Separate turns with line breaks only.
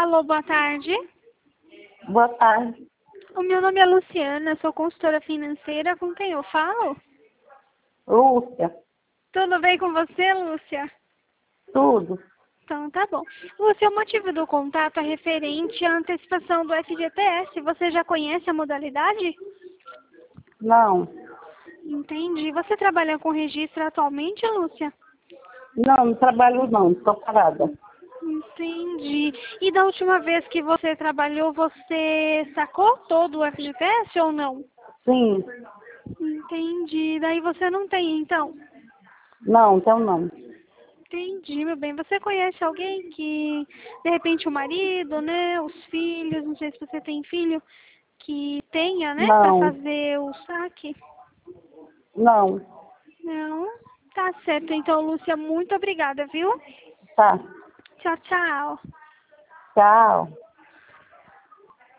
Alô, boa tarde.
Boa tarde,
O meu nome é Luciana, sou consultora financeira. Com quem eu falo?
Lúcia,
Tudo bem com você, Lúcia?
tudo.
Então, tá bom. Lúcia, o motivo do contato é referente à antecipação do FGTS. Você já conhece a modalidade?
Não,
Entendi. Você trabalha com registro atualmente, Lúcia?
não trabalho não, estou parada.
Entendi. E da última vez que você trabalhou, você sacou todo o FGTS ou não?
Sim,
Entendi. Daí você não tem, então?
não, então não.
Entendi, meu bem. Você conhece alguém que, de repente, o marido, né, os filhos, não sei se você tem filho, que tenha, né, para
Não,
fazer o saque?
não,
Não? Tá certo. Então, Lúcia, muito obrigada, viu?
tá,
Tchau, tchau.
tchau.